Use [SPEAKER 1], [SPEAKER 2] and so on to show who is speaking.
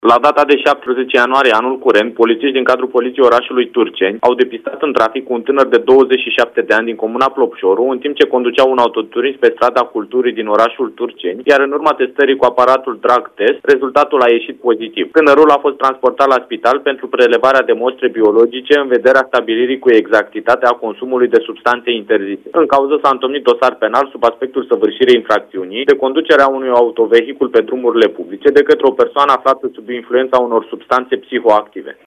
[SPEAKER 1] La data de 17 ianuarie anul curent, polițiști din cadrul Poliției orașului Turceni au depistat în trafic un tânăr de 27 de ani din comuna Plopșoru, în timp ce conducea un autoturism pe strada Culturii din orașul Turceni, iar în urma testării cu aparatul drug test, rezultatul a ieșit pozitiv. Tânărul a fost transportat la spital pentru prelevarea de mostre biologice în vederea stabilirii cu exactitate a consumului de substanțe interzise. În cauză s-a întocmit dosar penal sub aspectul săvârșirii infracțiunii de conducerea unui autovehicul pe drumurile publice de către o persoană aflată sub influența unor substanțe psihoactive.